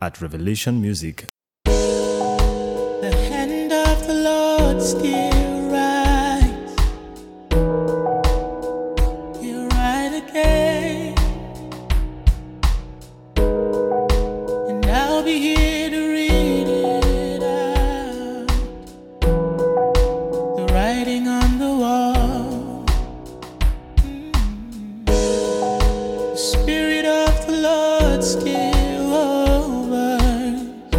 at Revelation Music. The hand of the Lord still writes. He'll write again, and I'll be here to read it out. The writing on the wall. The Spirit of the Lord still hovers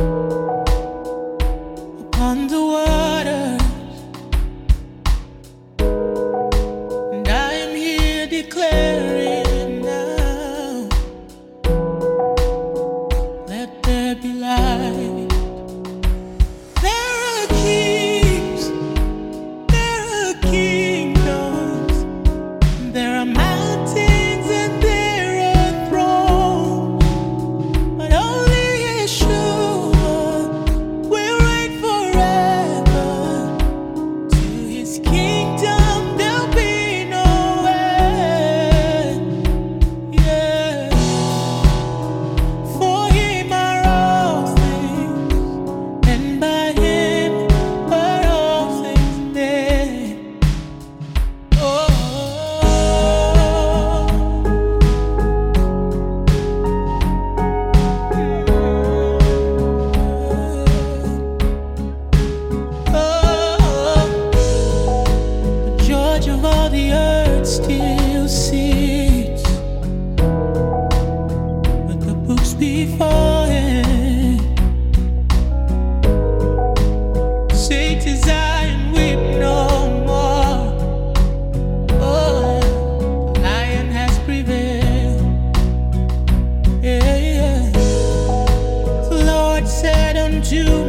upon the waters, and I am here declaring now, let there be light. There are kings, there are kingdoms, there are mountains and there are thrones, but only Yeshua will reign forever. To his kingdom there'll be no end. Yeah. For him are all things, and by him are all things made. Oh. The Judge of all the earth still sits with the books before him. Say to Zion, weep no more. Oh, the Lion has prevailed. Yeah, yeah. The Lord said unto